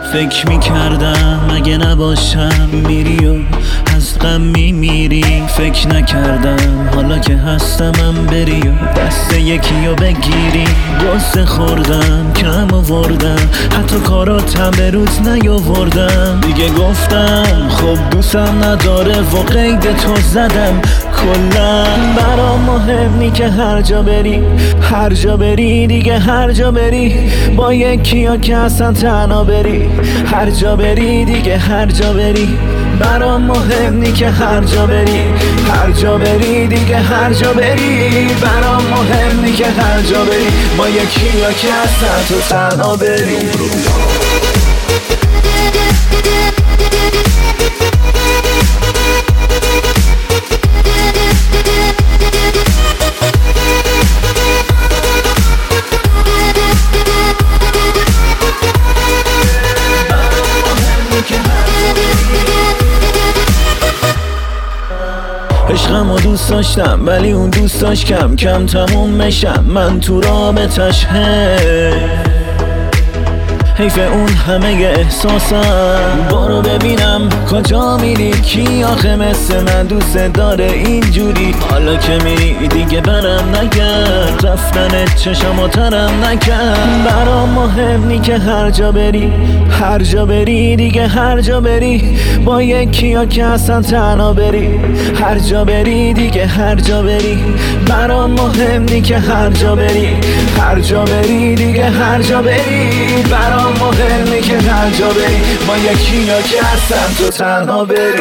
فکر میکردم اگه نباشم میری و از غم میمیری. فکر نکردم حالا که هستمم بری و دست یکی رو بگیری. قصه خوردم کم آوردم حتی کاراتم به روز نیاوردم. دیگه گفتم خب دوستم نداره و قید تو زدم. کلا برام مهم نی که هر جا بری، هر جا بری دیگه هر جا بری با یکی ها که اصلا تنها بری. هر جا بری دیگه هر جا بری برام مهم نی که هر جا بری، هر جا بری دیگه هر جا بری برام مهم نی که هر جا بری با یکی ها که اصلا تو تنها بری. عشقم و دوست داشتم ولی اون دوست داشت کم کم تموم میشم. من تو رابطش حیف اون همه احساسم. برو ببینم کجا میری، کی آخه مثل من دوست داره اینجوری. حالا که میری دیگه برم نگرد، رفتنت چشم و ترم نکرد. برام مهم نی که هر جا بری، هر جا بری دیگه هر جا بری با یکی ها که اصلا تنها بری. هر جا بری دیگه هر جا بری برام مهم نی که هر جا بری، هر جا بری دیگه هر جا بری برام مهم نی که هر جا بری با یکی ها که اصلا تو تنها بری.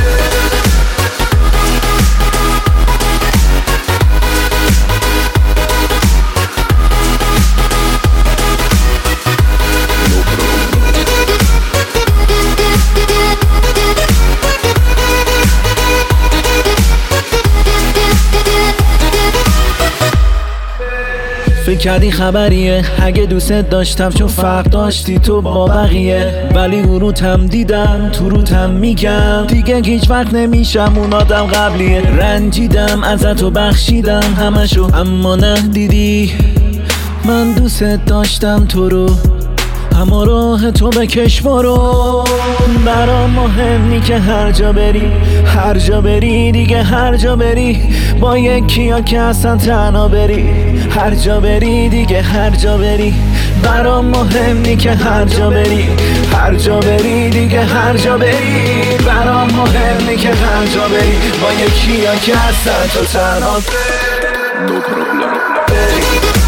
فکر کردی خبریه اگه دوست داشتم چون فرق داشتی تو با بقیه. ولی غروتم دیدم تو روتم میگم دیگه هیچ وقت نمیشم اون آدم قبلیه. رنجیدم ازت و بخشیدم همشو اما نه دیدی من دوست داشتم تو رو. اما راه تو بکش برو. برام مهم نی که هر جا بری، هر جا بری دیگه هر جا بری با یکی ها که اصلا تنها بری. هر جا بری دیگه هر جا بری برام مهم نی که هر جا بری، هر جا بری دیگه هر جا بری برام مهم نی که هر جا بری با یکی ها که اصلا تو تنها بری.